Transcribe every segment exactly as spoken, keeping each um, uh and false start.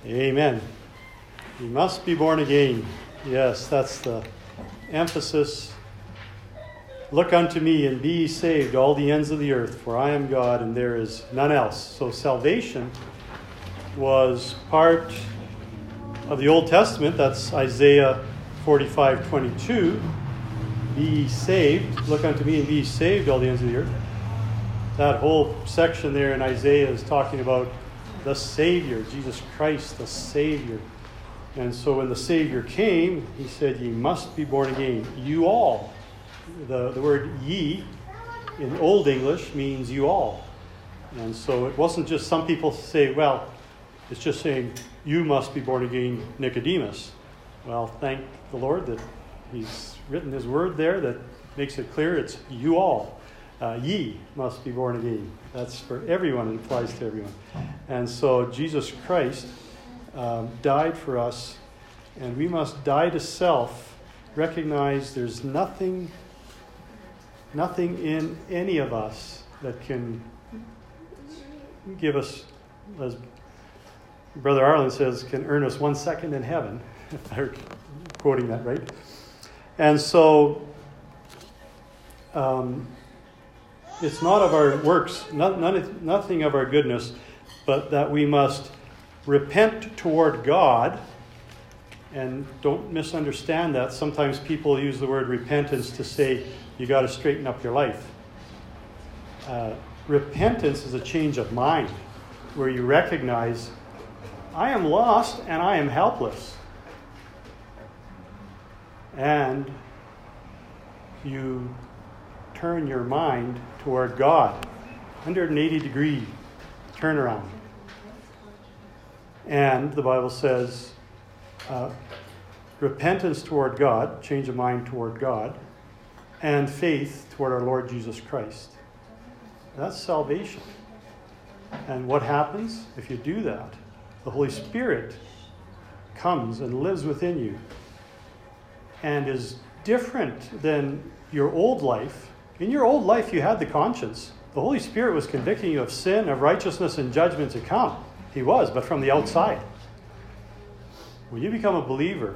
Amen. You must be born again. Yes, that's the emphasis. Look unto me and be ye saved, all the ends of the earth, for I am God and there is none else. So salvation was part of the Old Testament. That's Isaiah forty-five twenty-two. Be ye saved. Look unto me and be ye saved, all the ends of the earth. That whole section there in Isaiah is talking about the Savior, Jesus Christ, the Savior. And so when the Savior came, he said, ye must be born again. You all. The, the word ye in Old English means you all. And so it wasn't just some people say, well, it's just saying, you must be born again, Nicodemus. Well, thank the Lord that he's written his word there that makes it clear it's you all. Uh, ye must be born again. That's for everyone. It applies to everyone. And so Jesus Christ um, died for us, and we must die to self, recognize there's nothing, nothing in any of us that can give us, as Brother Arlen says, can earn us one second in heaven, if they're quoting that right. And so um, it's not of our works, not, none, nothing of our goodness, but that we must repent toward God. And don't misunderstand that. Sometimes people use the word repentance to say you got to straighten up your life. Uh, repentance is a change of mind where you recognize I am lost and I am helpless. And you turn your mind toward God. one hundred eighty degree turnaround. And the Bible says uh, repentance toward God, change of mind toward God, and faith toward our Lord Jesus Christ. That's salvation. And what happens if you do that? The Holy Spirit comes and lives within you and is different than your old life. In your old life, you had the conscience. The Holy Spirit was convicting you of sin, of righteousness, and judgment to come. He was, but from the outside. When you become a believer,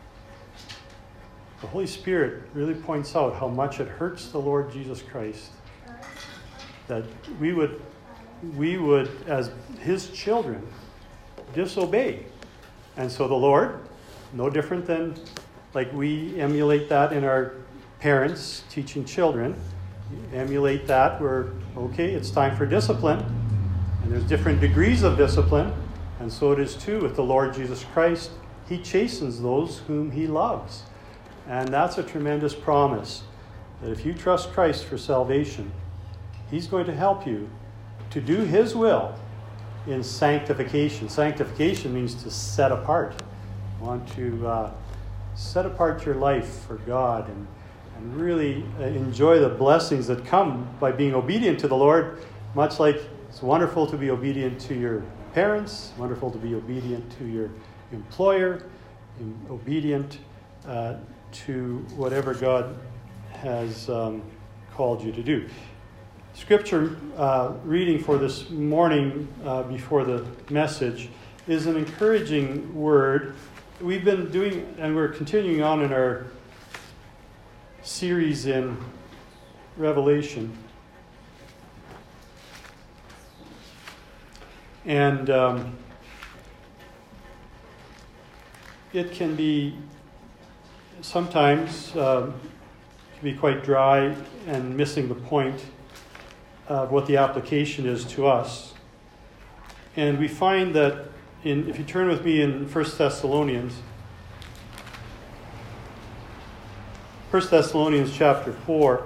the Holy Spirit really points out how much it hurts the Lord Jesus Christ that we would, we would, as His children, disobey. And so the Lord, no different than like we emulate that in our parents teaching children, emulate that where, okay, it's time for discipline. And there's different degrees of discipline. And so it is too with the Lord Jesus Christ. He chastens those whom He loves. And that's a tremendous promise. That if you trust Christ for salvation, He's going to help you to do His will in sanctification. Sanctification means to set apart. You want to uh, set apart your life for God and and really enjoy the blessings that come by being obedient to the Lord, much like it's wonderful to be obedient to your parents, wonderful to be obedient to your employer, obedient uh, to whatever God has um, called you to do. Scripture uh, reading for this morning uh, before the message is an encouraging word. We've been doing, and we're continuing on in our series in Revelation. And um, it can be sometimes uh, can be quite dry and missing the point of what the application is to us. And we find that in, if you turn with me in First Thessalonians, First Thessalonians chapter four.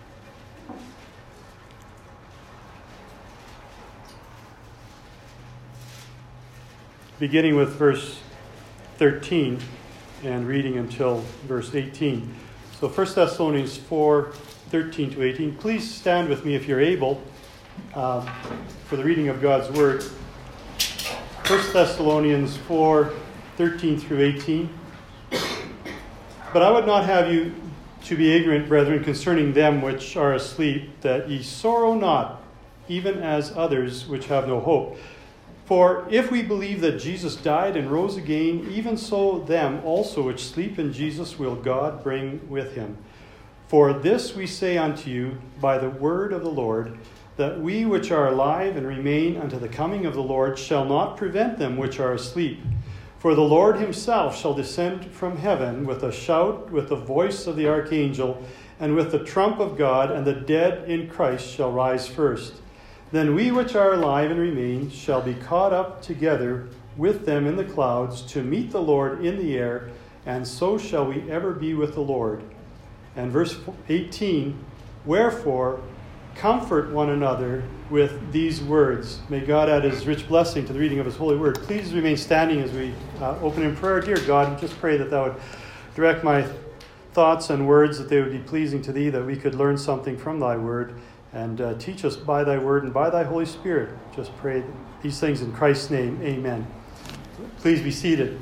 Beginning with verse thirteen and reading until verse eighteen. So First Thessalonians four, thirteen to eighteen. Please stand with me if you're able uh, for the reading of God's Word. First Thessalonians four, thirteen through eighteen. But I would not have you to be ignorant, brethren, concerning them which are asleep, that ye sorrow not, even as others which have no hope. For if we believe that Jesus died and rose again, even so them also which sleep in Jesus will God bring with him. For this we say unto you by the word of the Lord, that we which are alive and remain unto the coming of the Lord shall not prevent them which are asleep. For the Lord himself shall descend from heaven with a shout, with the voice of the archangel, and with the trump of God, and the dead in Christ shall rise first. Then we which are alive and remain shall be caught up together with them in the clouds to meet the Lord in the air, and so shall we ever be with the Lord. And verse eighteen, wherefore comfort one another with these words. May God add his rich blessing to the reading of his holy word. Please remain standing as we uh, open in prayer. Dear God, and just pray that thou would direct my thoughts and words, that they would be pleasing to thee, that we could learn something from thy word, and uh, teach us by thy word and by thy Holy Spirit. Just pray these things in Christ's name. Amen. Please be seated.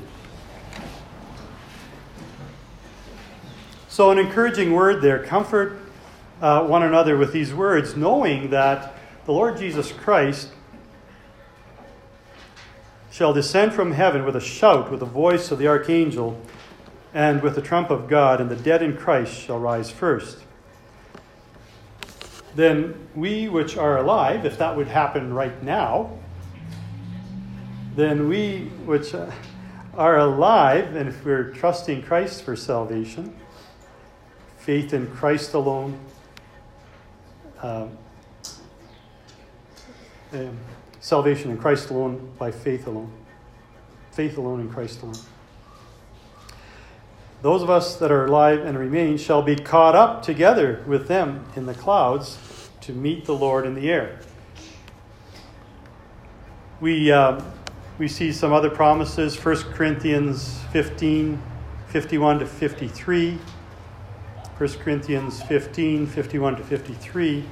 So an encouraging word there. Comfort uh, one another with these words, knowing that the Lord Jesus Christ shall descend from heaven with a shout, with the voice of the archangel, and with the trump of God, and the dead in Christ shall rise first. Then we which are alive, if that would happen right now, then we which are alive, and if we're trusting Christ for salvation, faith in Christ alone, uh, um, salvation in Christ alone by faith alone, faith alone in Christ alone. Those of us that are alive and remain shall be caught up together with them in the clouds to meet the Lord in the air. We uh, we see some other promises. First Corinthians fifteen, fifty-one to fifty-three. First Corinthians fifteen, fifty-one to fifty-three.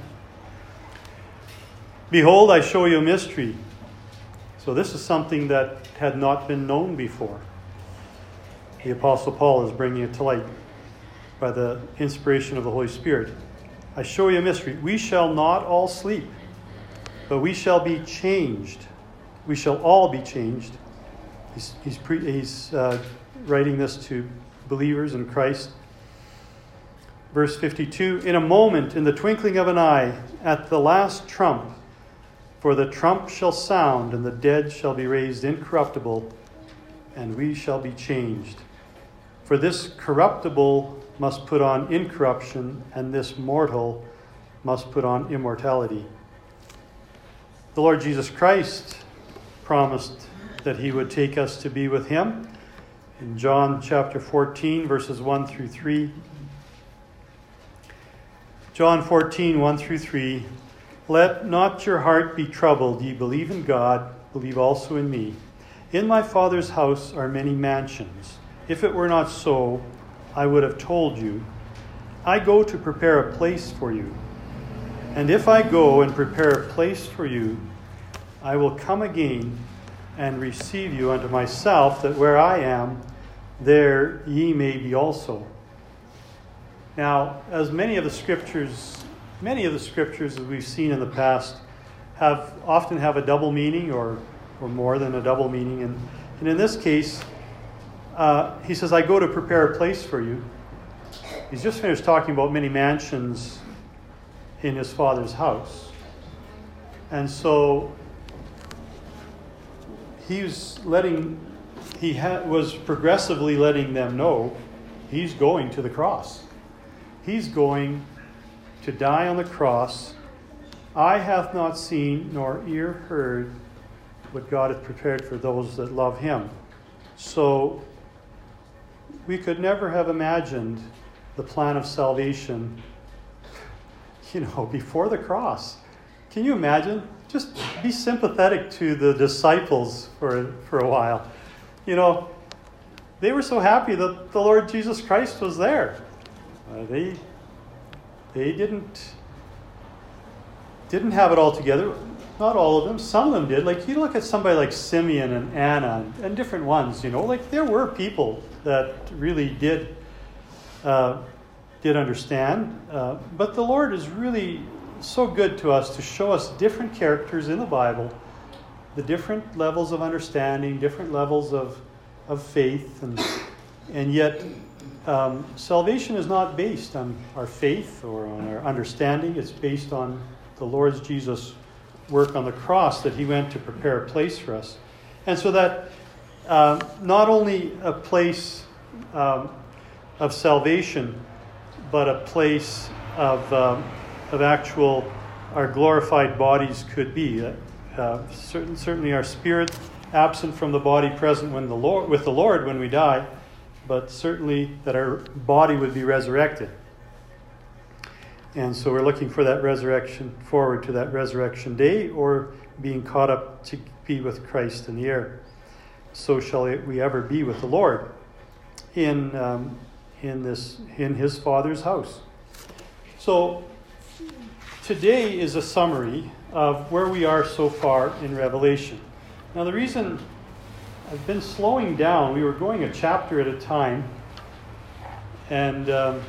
Behold, I show you a mystery. So this is something that had not been known before. The Apostle Paul is bringing it to light by the inspiration of the Holy Spirit. I show you a mystery. We shall not all sleep, but we shall be changed. We shall all be changed. He's, he's, pre, he's uh, writing this to believers in Christ. Verse fifty-two, in a moment, in the twinkling of an eye, at the last trump, for the trump shall sound, and the dead shall be raised incorruptible, and we shall be changed. For this corruptible must put on incorruption, and this mortal must put on immortality. The Lord Jesus Christ promised that he would take us to be with him. In John chapter fourteen, verses one through three. John fourteen, one through three. Let not your heart be troubled. Ye believe in God, believe also in me. In my Father's house are many mansions. If it were not so, I would have told you. I go to prepare a place for you. And if I go and prepare a place for you, I will come again and receive you unto myself, that where I am, there ye may be also. Now, as many of the scriptures, many of the scriptures that we've seen in the past have often have a double meaning, or or more than a double meaning. And, and in this case, uh, he says, I go to prepare a place for you. He's just finished talking about many mansions in his Father's house. And so he was letting, he ha- was progressively letting them know he's going to the cross. He's going to die on the cross. Eye hath not seen, nor ear heard, what God hath prepared for those that love him. So we could never have imagined the plan of salvation, you know, before the cross. Can you imagine? Just be sympathetic to the disciples for, for a while. You know, they were so happy that the Lord Jesus Christ was there. Uh, they they didn't didn't have it all together. Not all of them. Some of them did. Like, you look at somebody like Simeon and Anna and, and different ones, you know, like there were people that really did uh, did understand. Uh, but the Lord is really so good to us to show us different characters in the Bible the different levels of understanding, different levels of, of faith, and, and yet um, salvation is not based on our faith or on our understanding. It's based on the Lord Jesus' work on the cross, that he went to prepare a place for us. And so that uh, not only a place um, of salvation, but a place of, um, of actual, our glorified bodies could be. Uh, uh, certain, certainly our spirit absent from the body, present when the Lord, with the Lord when we die, but certainly that our body would be resurrected. And so we're looking for that resurrection, forward to that resurrection day, or being caught up to be with Christ in the air. So shall we ever be with the Lord in um, in this in his Father's house. So today is a summary of where we are so far in Revelation. Now the reason I've been slowing down, we were going a chapter at a time, and um,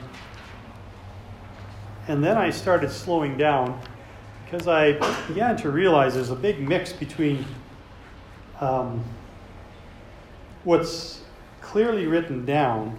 and then I started slowing down because I began to realize there's a big mix between um, what's clearly written down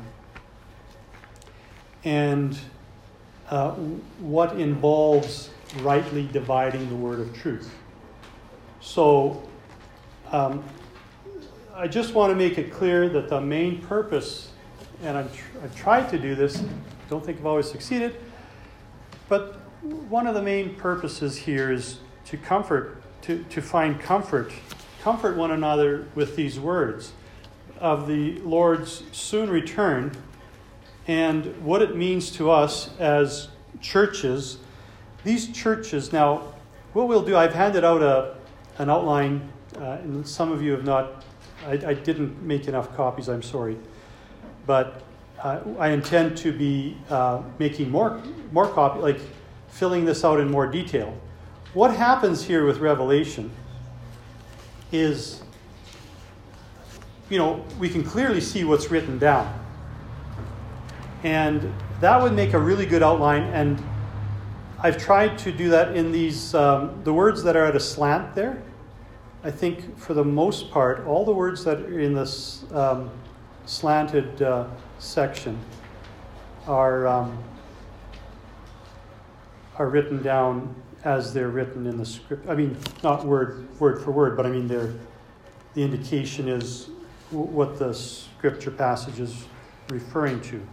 and uh, what involves rightly dividing the word of truth. So um, I just want to make it clear that the main purpose, and I'm tr- I've tried to do this, don't think I've always succeeded, but one of the main purposes here is to comfort, to, to find comfort, comfort one another with these words of the Lord's soon return and what it means to us as churches. These churches, now, what we'll do, I've handed out a an outline, uh, and some of you have not, I, I didn't make enough copies, I'm sorry. But uh, I intend to be uh, making more, more copies, like filling this out in more detail. What happens here with Revelation is, you know, we can clearly see what's written down. And that would make a really good outline, and I've tried to do that in these, um, the words that are at a slant there. I think for the most part, all the words that are in this um, slanted uh, section are um, are written down as they're written in the script. I mean, not word word for word, but I mean, they're, the indication is w- what the scripture passage is referring to.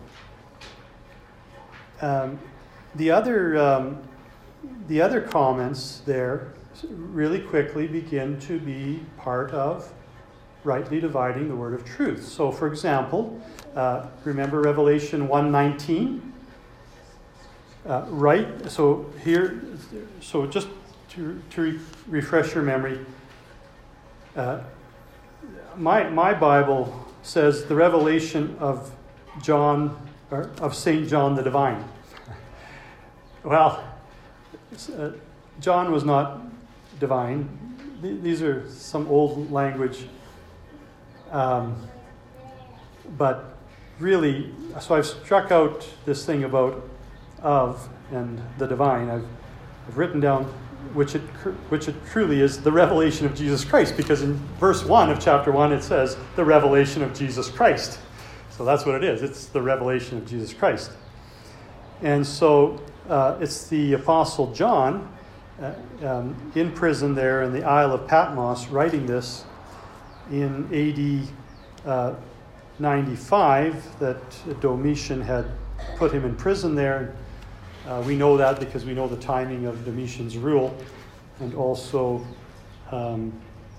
Um, the other um, the other comments there really quickly begin to be part of rightly dividing the word of truth. So, for example, uh, remember Revelation one nineteen? Uh, right? So here, so just to, to re- refresh your memory, uh, my my Bible says the revelation of John, or of Saint John the Divine. Well, uh, John was not divine. Th- these are some old language. Um, but really, so I've struck out this thing about of and the divine. I've, I've written down which it which it truly is the revelation of Jesus Christ, because in verse one of chapter one it says the revelation of Jesus Christ. So that's what it is. It's the revelation of Jesus Christ. And so uh, it's the Apostle John uh, um, in prison there in the Isle of Patmos writing this in A D uh, ninety-five, that Domitian had put him in prison there. Uh, we know that because we know the timing of Domitian's rule, and also um,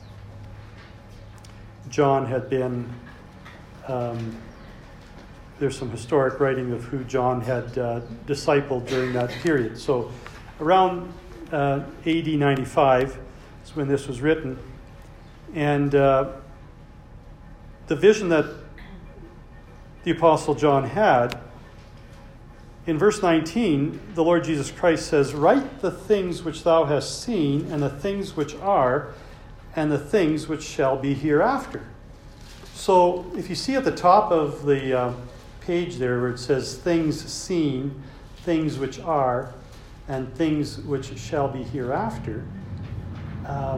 John had been, um, there's some historic writing of who John had uh, discipled during that period. So around uh, A D ninety-five is when this was written. And uh, the vision that the Apostle John had, in verse nineteen, the Lord Jesus Christ says, "Write the things which thou hast seen, and the things which are, and the things which shall be hereafter." So if you see at the top of the uh, page there where it says things seen, things which are, and things which shall be hereafter, um,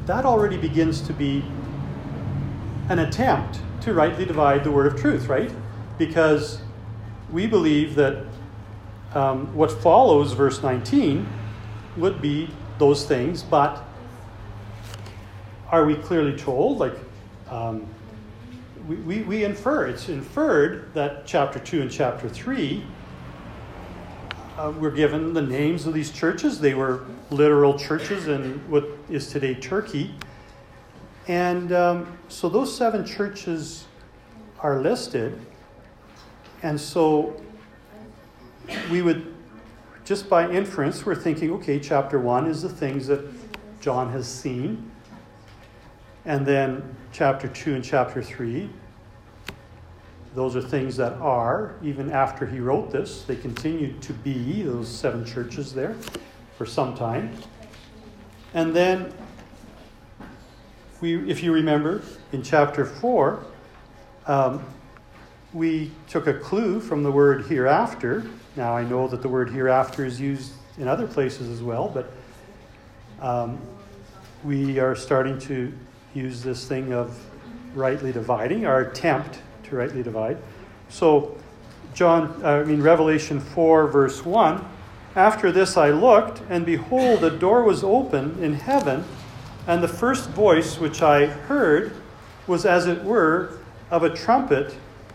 that already begins to be an attempt to rightly divide the word of truth, right? Because we believe that um, what follows verse nineteen would be those things, but are we clearly told? Like, um, we, we, we infer, it's inferred that chapter two and chapter three uh, were given the names of these churches. They were literal churches in what is today Turkey. And um, so those seven churches are listed. And so we would, just by inference, we're thinking, okay, chapter one is the things that John has seen. And then chapter two and chapter three, those are things that are, even after he wrote this, they continued to be, those seven churches there, for some time. And then, we, if you remember, in chapter four, um, we took a clue from the word hereafter. Now, I know that the word hereafter is used in other places as well, but um, we are starting to use this thing of rightly dividing, our attempt to rightly divide. So, John, I mean, Revelation four, verse one, after this I looked, and behold, a door was open in heaven, and the first voice which I heard was as it were of a trumpet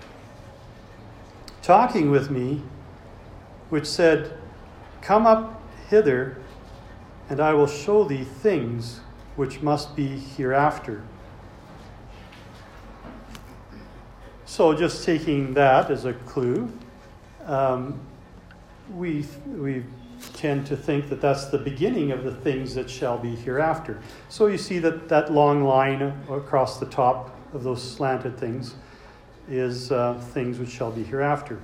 talking with me, which said, "Come up hither, and I will show thee things which must be hereafter." So just taking that as a clue, um, we we tend to think that that's the beginning of the things that shall be hereafter. So you see that that long line across the top of those slanted things is uh, things which shall be hereafter.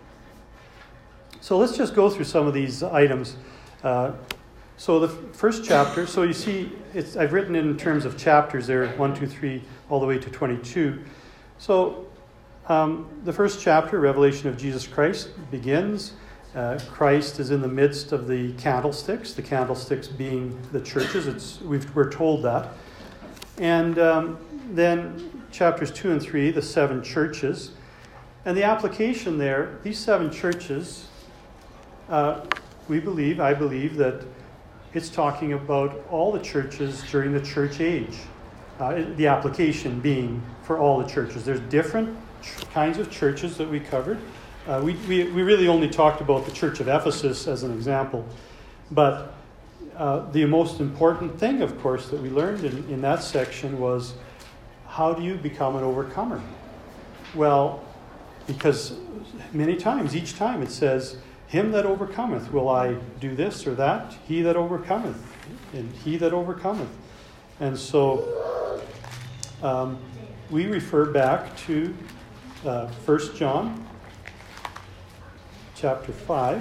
So let's just go through some of these items. Uh, so the f- first chapter, so you see, it's, I've written it in terms of chapters there, one, two, three, all the way to twenty-two. So um, the first chapter, Revelation of Jesus Christ, begins. Uh, Christ is in the midst of the candlesticks, the candlesticks being the churches. It's we've, we're told that. And um, then chapters two and three, the seven churches. And the application there, these seven churches, uh, we believe, I believe, that it's talking about all the churches during the church age. Uh, the application being for all the churches. There's different ch- kinds of churches that we covered. Uh, we, we, we really only talked about the Church of Ephesus as an example. But uh, the most important thing, of course, that we learned in, in that section was, how do you become an overcomer? Well, because many times, each time it says, him that overcometh, will I do this or that? He that overcometh, and he that overcometh. And so um, we refer back to uh, First John chapter five,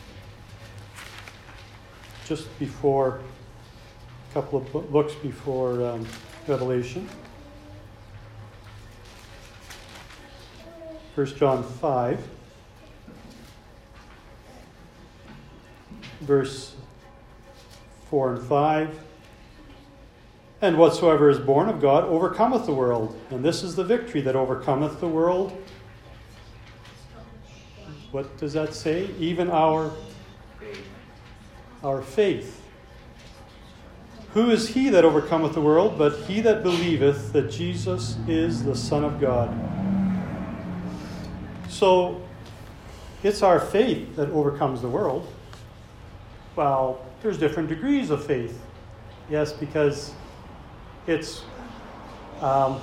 just before, a couple of books before um, Revelation. First John five, verse four and five. And whatsoever is born of God overcometh the world. And this is the victory that overcometh the world. What does that say? Even our, our faith. Who is he that overcometh the world, but he that believeth that Jesus is the Son of God? So, it's our faith that overcomes the world. Well, there's different degrees of faith. Yes, because it's um,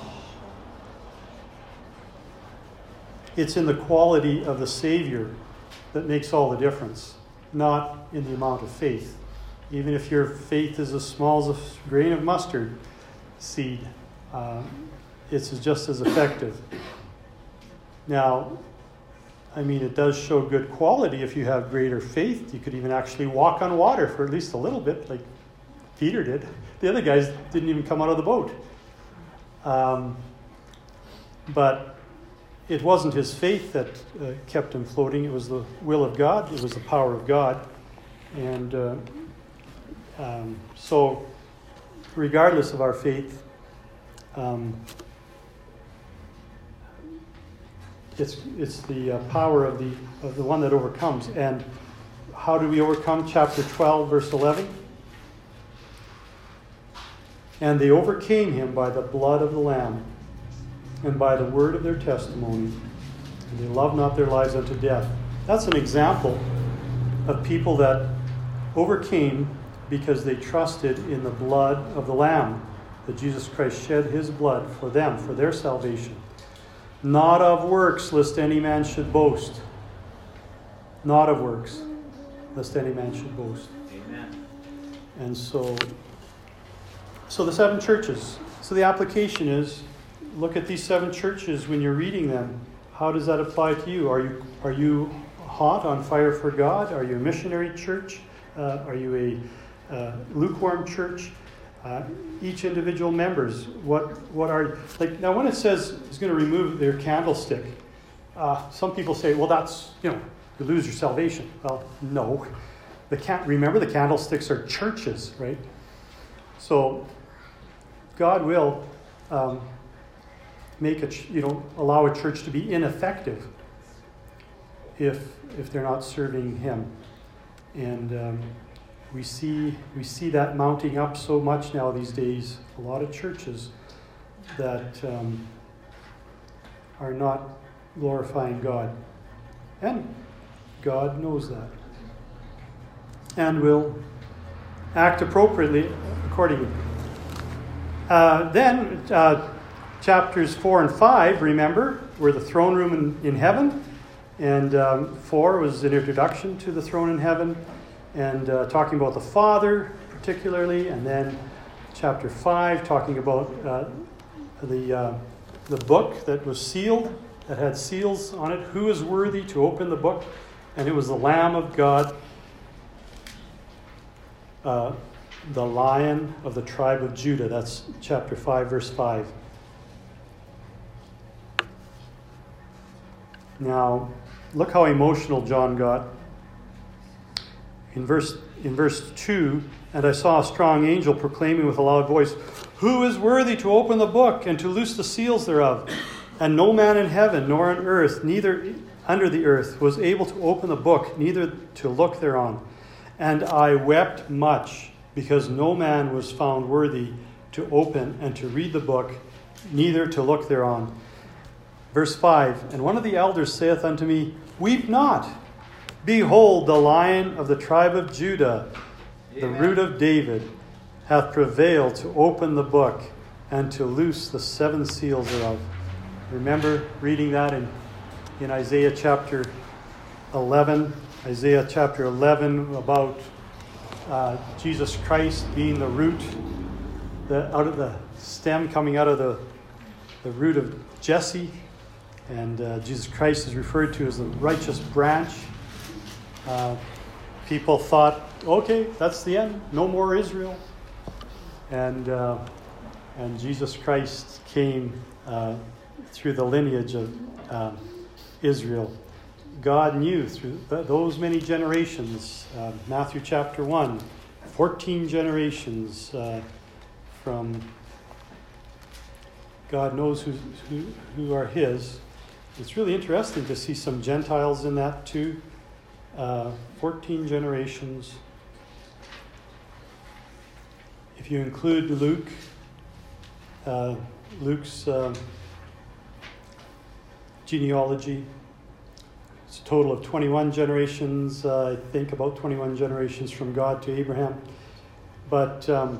it's in the quality of the Savior that makes all the difference, not in the amount of faith. Even if your faith is as small as a grain of mustard seed, uh, it's just as effective. Now, I mean, it does show good quality if you have greater faith. You could even actually walk on water for at least a little bit, like Peter did. The other guys didn't even come out of the boat. Um, but it wasn't his faith that uh, kept him floating. It was the will of God. It was the power of God. And uh, um, so regardless of our faith, um, it's it's the uh, power of the of the one that overcomes. And how do we overcome? Chapter twelve, verse eleven. And they overcame him by the blood of the Lamb and by the word of their testimony. And they loved not their lives unto death. That's an example of people that overcame because they trusted in the blood of the Lamb, that Jesus Christ shed his blood for them, for their salvation. Not of works, lest any man should boast. Not of works, lest any man should boast. Amen. And so, so the seven churches. So the application is, look at these seven churches when you're reading them. How does that apply to you? Are you are you hot, on fire for God? Are you a missionary church? Uh, are you a uh, lukewarm church? Uh, each individual members, what what are like now? When it says it's going to remove their candlestick, uh, some people say, well, that's you know you lose your salvation. Well, no, the can remember the candlesticks are churches, right? So God will um, make a ch- you know allow a church to be ineffective if if they're not serving Him, and um, we see we see that mounting up so much now these days. A lot of churches that um, are not glorifying God, and God knows that, and will act appropriately accordingly. Uh, then uh, chapters four and five, remember, were the throne room in, in heaven. And um, four was an introduction to the throne in heaven, and uh, talking about the Father particularly. And then chapter five, talking about uh, the uh, the book that was sealed, that had seals on it. Who is worthy to open the book? And it was the Lamb of God, uh, the Lion of the tribe of Judah. That's chapter five, verse five. Now, look how emotional John got. In verse in verse two, and I saw a strong angel proclaiming with a loud voice, "Who is worthy to open the book and to loose the seals thereof?" And no man in heaven nor on earth, neither under the earth, was able to open the book, neither to look thereon. And I wept much, because no man was found worthy to open and to read the book, neither to look thereon. Verse five, and one of the elders saith unto me, Weep not. Behold, the Lion of the tribe of Judah, the Amen. Root of David, hath prevailed to open the book and to loose the seven seals thereof. Remember reading that in, in Isaiah chapter eleven. Isaiah chapter eleven about uh, Jesus Christ being the root, the, out of the stem coming out of the, the root of Jesse. And uh, Jesus Christ is referred to as the righteous branch. Uh, people thought, okay, that's the end. No more Israel. And uh, and Jesus Christ came uh, through the lineage of uh, Israel. God knew through th- those many generations. Uh, Matthew chapter one, fourteen generations uh, from God knows who, who who are His. It's really interesting to see some Gentiles in that too. Uh, fourteen generations. If you include Luke, uh, Luke's uh, genealogy, it's a total of twenty-one generations. Uh, I think about twenty-one generations from God to Abraham. But um,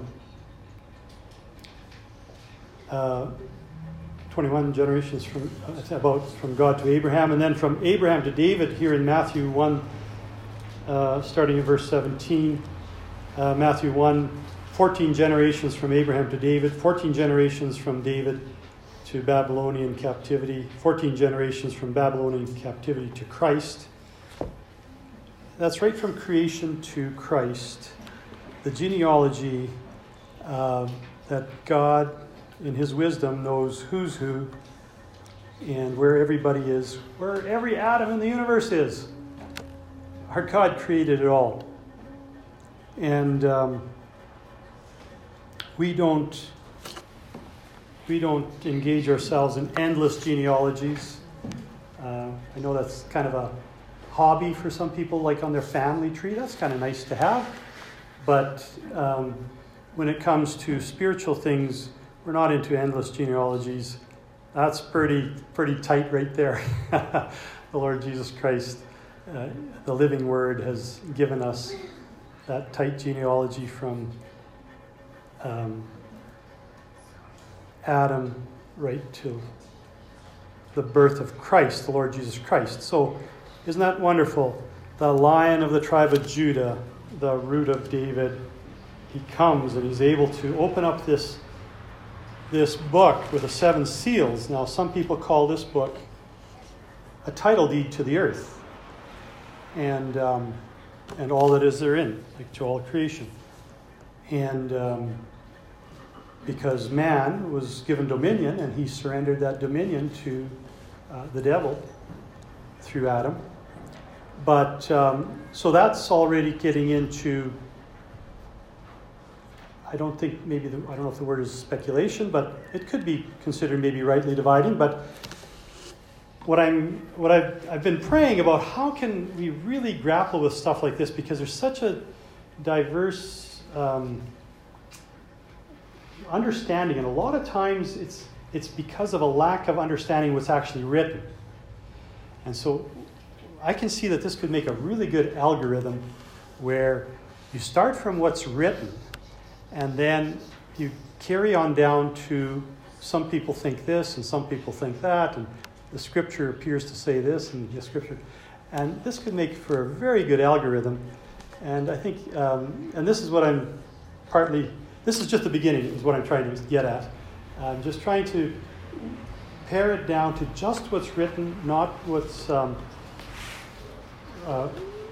uh, twenty-one generations from about from God to Abraham, and then from Abraham to David here in Matthew one, uh, starting in verse seventeen. Uh, Matthew one, fourteen generations from Abraham to David, fourteen generations from David to Babylonian captivity, fourteen generations from Babylonian captivity to Christ. That's right from creation to Christ. The genealogy uh, that God, in His wisdom, knows who's who and where everybody is, where every atom in the universe is. Our God created it all. And um, we don't we don't engage ourselves in endless genealogies. Uh, I know that's kind of a hobby for some people, like on their family tree. That's kind of nice to have. But um, when it comes to spiritual things, we're not into endless genealogies. That's pretty pretty tight right there. The Lord Jesus Christ, uh, the living Word, has given us that tight genealogy from um, Adam right to the birth of Christ, the Lord Jesus Christ. So isn't that wonderful? The Lion of the tribe of Judah, the root of David, he comes and he's able to open up this, this book with the seven seals. Now, some people call this book a title deed to the earth and um, and all that is therein, like to all creation. And um, because man was given dominion and he surrendered that dominion to uh, the devil through Adam. But um, so that's already getting into, I don't think maybe, the, I don't know if the word is speculation, but it could be considered maybe rightly dividing. But what I'm, what I've, I've been praying about, how can we really grapple with stuff like this? Because there's such a diverse um, understanding, and a lot of times it's it's because of a lack of understanding what's actually written. And so I can see that this could make a really good algorithm where you start from what's written and then you carry on down to some people think this and some people think that, and the scripture appears to say this and the scripture. And this could make for a very good algorithm. And I think, um, and this is what I'm partly, this is just the beginning is what I'm trying to get at. I'm just trying to pare it down to just what's written, not what's um, uh,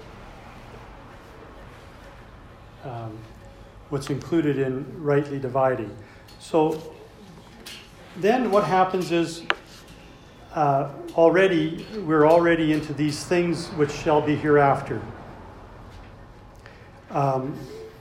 um, what's included in rightly dividing. So then what happens is uh, already, we're already into these things which shall be hereafter. Um,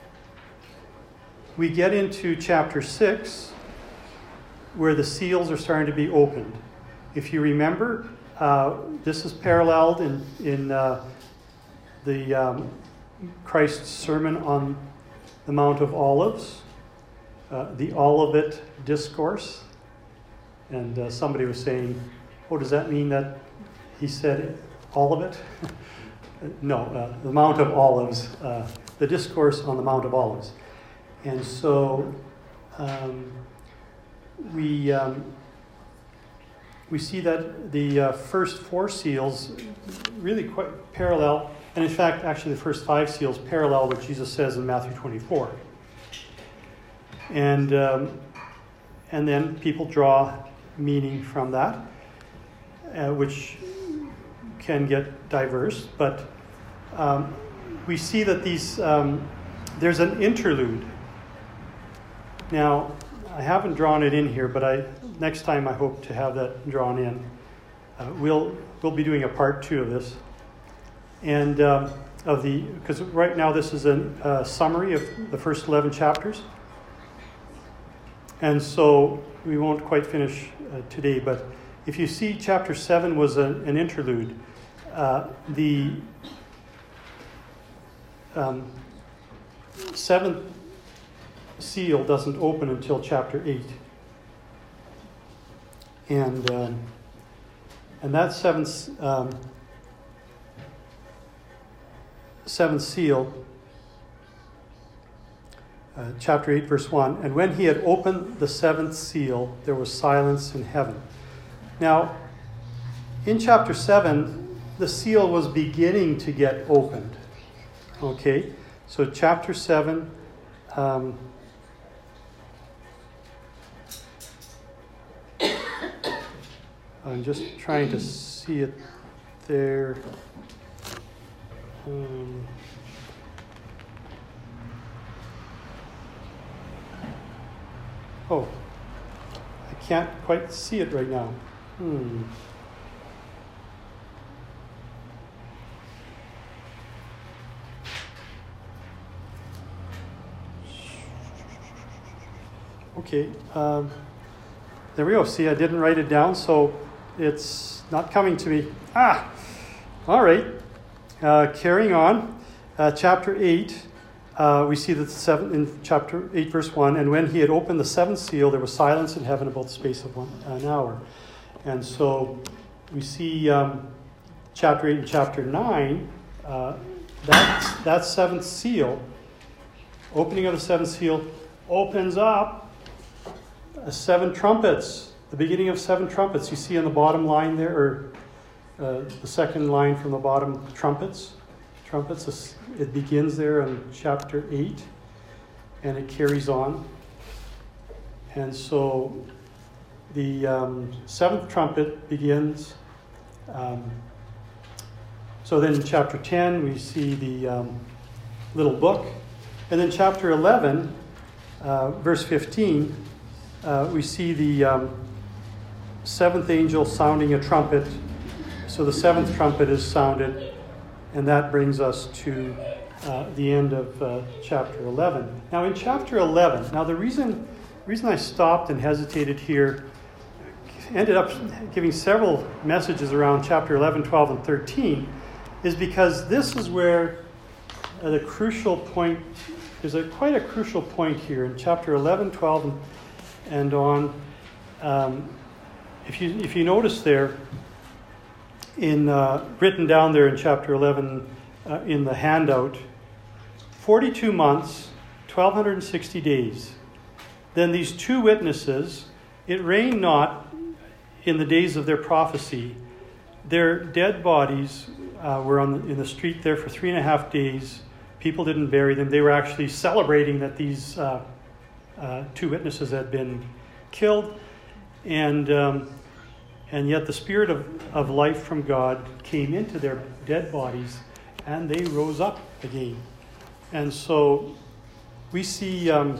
we get into chapter six, where the seals are starting to be opened. If you remember, uh, this is paralleled in, in uh, the um, Christ's Sermon on the Mount of Olives, uh, the Olivet Discourse. And uh, somebody was saying, oh, does that mean that he said all of it? No, uh, the Mount of Olives, uh, the Discourse on the Mount of Olives. And so um, we um, we see that the uh, first four seals really quite parallel, and in fact, actually the first five seals parallel what Jesus says in Matthew twenty-four. And um, and then people draw meaning from that, uh, which can get diverse. But um, we see that these um, there's an interlude. Now, I haven't drawn it in here, but I next time I hope to have that drawn in. Uh, we'll we'll be doing a part two of this, and um, of the because right now this is a uh, summary of the first eleven chapters, and so we won't quite finish uh, today. But if you see, chapter seven was a, an interlude. Uh, the um, seventh seal doesn't open until chapter eight. And um, and that seventh um, seventh seal, uh, chapter eight, verse one, and when he had opened the seventh seal, there was silence in heaven. Now, in chapter seven, the seal was beginning to get opened. Okay, so chapter seven. Um, I'm just trying to see it there. Um, oh, I can't quite see it right now. Hmm. Okay. Um, there we go. See, I didn't write it down, so it's not coming to me. Ah! All right. Uh, carrying on. Uh, chapter eight, uh, we see that the seven, in chapter eight, verse one, and when he had opened the seventh seal, there was silence in heaven about the space of one, an hour. And so we see um, chapter eight and chapter nine, uh, that, that seventh seal, opening of the seventh seal, opens up uh, seven trumpets, the beginning of seven trumpets. You see on the bottom line there, or uh, the second line from the bottom, trumpets. Trumpets, it begins there in chapter eight, and it carries on. And so the um, seventh trumpet begins. Um, so then in chapter ten, we see the um, little book. And then chapter eleven, uh, verse fifteen, uh, we see the um, seventh angel sounding a trumpet. So the seventh trumpet is sounded, and that brings us to uh, the end of uh, chapter eleven. Now in chapter eleven, now the reason, reason I stopped and hesitated here, ended up giving several messages around chapter eleven, twelve, and thirteen, is because this is where uh, the crucial point, there's a quite a crucial point here in chapter eleven, twelve, and, and on. Um, if you if you notice there, in uh, written down there in chapter eleven uh, in the handout, forty-two months, twelve sixty days. Then these two witnesses, it rained not in the days of their prophecy. Their dead bodies uh, were on the, in the street there for three and a half days. People didn't bury them. They were actually celebrating that these uh, uh, two witnesses had been killed. And um, and yet the Spirit of, of life from God came into their dead bodies, and they rose up again. And so we see um,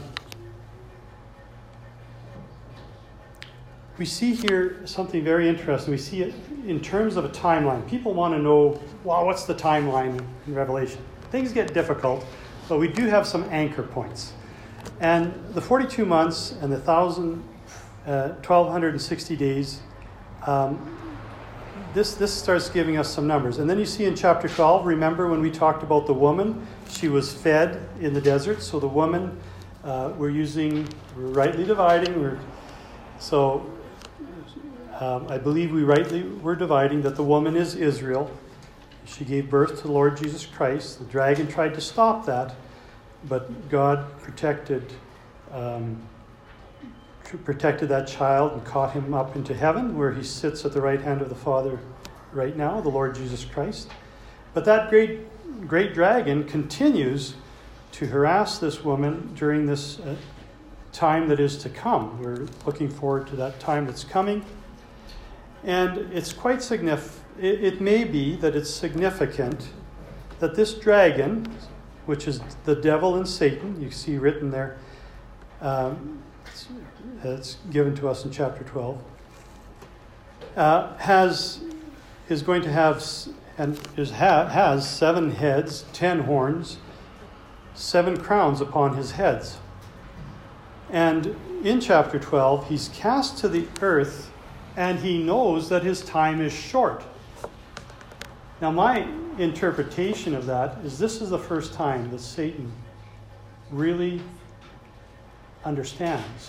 we see here something very interesting. We see it in terms of a timeline. People want to know, well, what's the timeline in Revelation? Things get difficult, but we do have some anchor points. And the forty-two months and the one thousand, uh, twelve sixty days, um, this, this starts giving us some numbers. And then you see in chapter twelve, remember when we talked about the woman? She was fed in the desert. So the woman, uh, we're using, we're rightly dividing. We're, so um, I believe we rightly were dividing that the woman is Israel. She gave birth to the Lord Jesus Christ. The dragon tried to stop that, but God protected um, protected that child and caught him up into heaven, where he sits at the right hand of the Father right now, the Lord Jesus Christ. But that great great dragon continues to harass this woman during this uh, time that is to come. We're looking forward to that time that's coming. And it's quite significant. It, it may be that it's significant that this dragon, which is the devil and Satan, you see written there, um, it's, it's given to us in chapter twelve, uh, has is going to have and is ha, has seven heads, ten horns, seven crowns upon his heads. And in chapter twelve, he's cast to the earth, and he knows that his time is short. Now, my interpretation of that is this is the first time that Satan really understands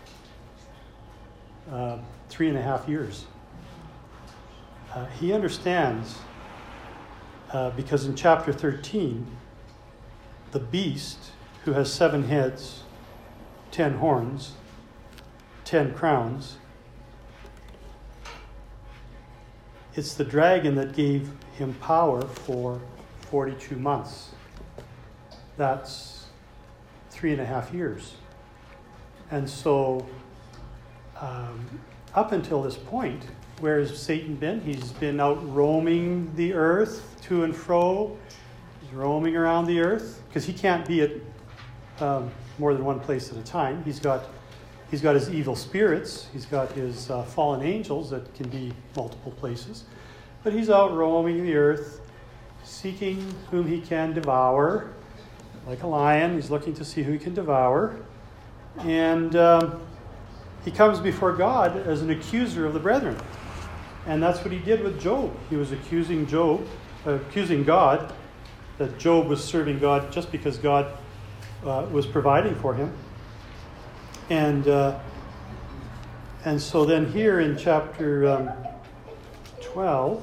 uh, three and a half years. Uh, he understands uh, because in chapter thirteen, the beast, who has seven heads, ten horns, ten crowns, it's the dragon that gave him power for forty-two months. That's three and a half years. And so, um, up until this point, where has Satan been? He's been out roaming the earth to and fro. He's roaming around the earth because he can't be at um, more than one place at a time. He's got he's got his evil spirits. He's got his uh, fallen angels that can be multiple places. But he's out roaming the earth, seeking whom he can devour. Like a lion, he's looking to see who he can devour. And um, he comes before God as an accuser of the brethren. And that's what he did with Job. He was accusing Job, uh, accusing God, that Job was serving God just because God uh, was providing for him. And uh, and so then here in chapter um, twelve,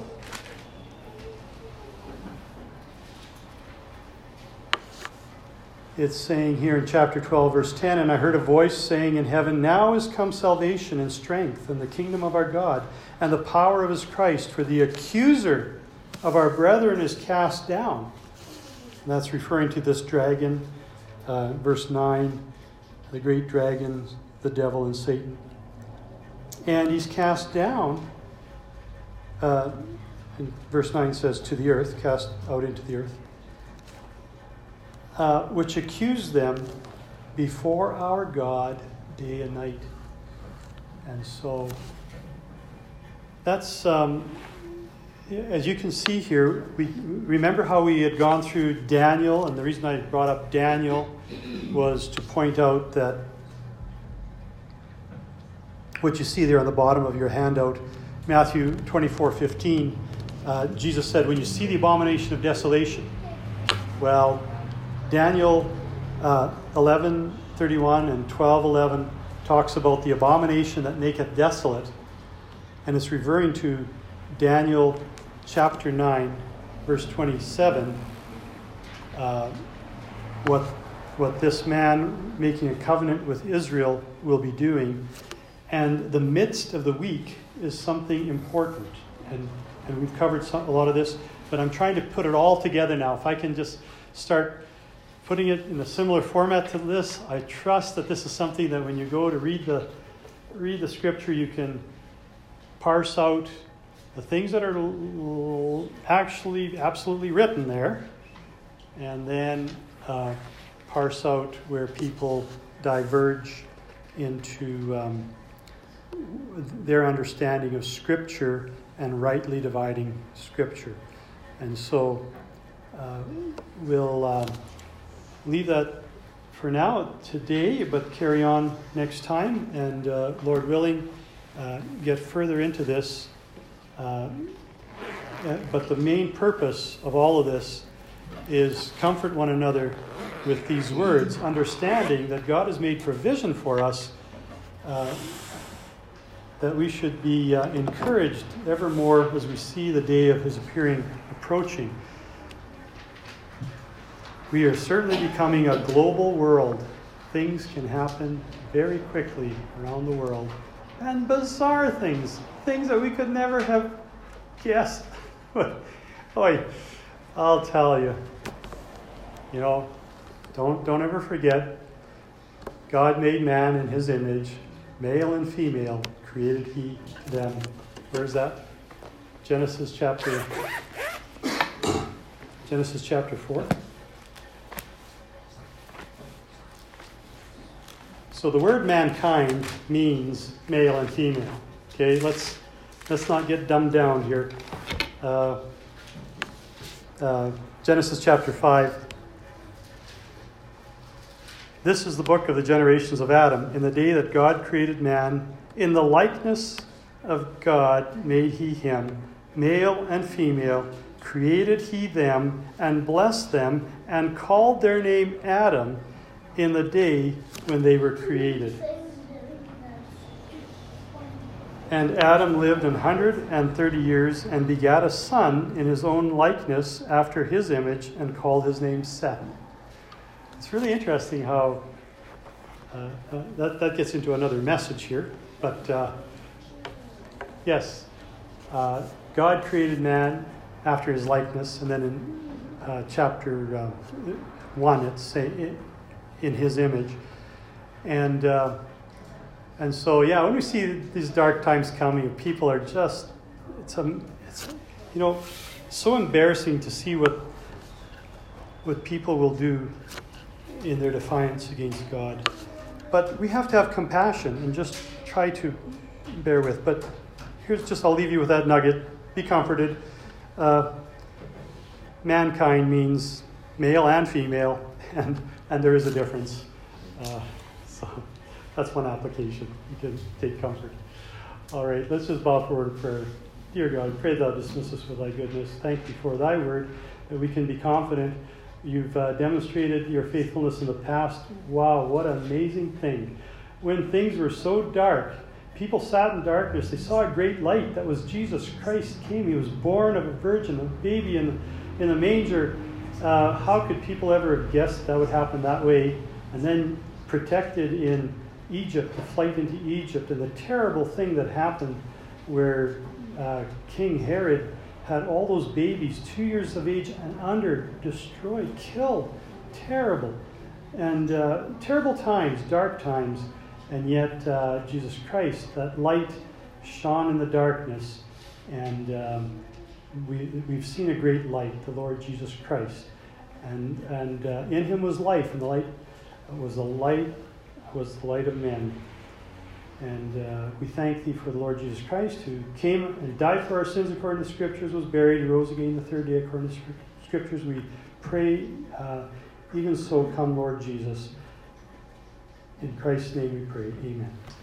it's saying here in chapter twelve, verse ten, "And I heard a voice saying in heaven, Now is come salvation and strength and the kingdom of our God and the power of his Christ, for the accuser of our brethren is cast down." And that's referring to this dragon, uh, verse nine, the great dragon, the devil and Satan. And he's cast down, uh, and verse nine says, to the earth, cast out into the earth, uh, which accused them before our God day and night. And so that's, um, as you can see here, we remember how we had gone through Daniel, and the reason I brought up Daniel was to point out that what you see there on the bottom of your handout, Matthew twenty-four fifteen, uh, Jesus said, when you see the abomination of desolation, well, Daniel uh, eleven thirty-one and twelve eleven talks about the abomination that maketh desolate, and it's referring to Daniel chapter nine, verse twenty-seven, uh, what, what this man making a covenant with Israel will be doing. And the midst of the week is something important. And, and we've covered some, a lot of this, but I'm trying to put it all together now. If I can just start putting it in a similar format to this, I trust that this is something that when you go to read the, read the scripture, you can parse out the things that are actually absolutely written there, and then uh, parse out where people diverge into um, their understanding of Scripture and rightly dividing Scripture. And so uh, we'll uh, leave that for now today, but carry on next time, and uh, Lord willing, uh, get further into this. Uh, but the main purpose of all of this is comfort one another with these words, understanding that God has made provision for us, uh, that we should be uh, encouraged evermore as we see the day of his appearing approaching. We are certainly becoming a global world. Things can happen very quickly around the world. And bizarre things. Things that we could never have guessed. Boy, I'll tell you. You know, don't don't ever forget, God made man in his image, male and female created he them. Where's that? Genesis chapter Genesis chapter four. So the word mankind means male and female. Okay, let's let's not get dumbed down here. Uh, uh, Genesis chapter five. This is the book of the generations of Adam. In the day that God created man, in the likeness of God made he him, male and female created he them, and blessed them, and called their name Adam in the day when they were created. And Adam lived an hundred and thirty years, and begat a son in his own likeness after his image, and called his name Seth. It's really interesting how uh, uh, that, that gets into another message here. But uh, yes, uh, God created man after his likeness, and then in uh, chapter uh, one, it's saying in his image. And uh, and so, yeah, when we see these dark times coming, people are just, it's, a, it's you know, so embarrassing to see what what people will do in their defiance against God. But we have to have compassion and just try to bear with. But here's just, I'll leave you with that nugget. Be comforted. Uh, mankind means male and female, and, and there is a difference. Uh, so... That's one application. You can take comfort. All right, let's just bow forward in prayer. Dear God, I pray thou dismiss us with thy goodness. Thank you for thy word, that we can be confident. You've uh, demonstrated your faithfulness in the past. Wow, what an amazing thing. When things were so dark, people sat in darkness. They saw a great light. That was Jesus Christ came. He was born of a virgin, a baby in, in a manger. Uh, how could people ever have guessed that would happen that way? And then protected in Egypt, the flight into Egypt, and the terrible thing that happened where uh, King Herod had all those babies, two years of age and under, destroyed, killed. Terrible. And uh, terrible times, dark times. And yet uh, Jesus Christ, that light shone in the darkness. And um, we, we've seen a great light, the Lord Jesus Christ. And, and uh, in him was life, and the light was the light, was the light of men. And uh, we thank thee for the Lord Jesus Christ, who came and died for our sins according to the Scriptures, was buried, and rose again the third day according to the Scriptures. We pray, uh, even so, come Lord Jesus. In Christ's name we pray. Amen.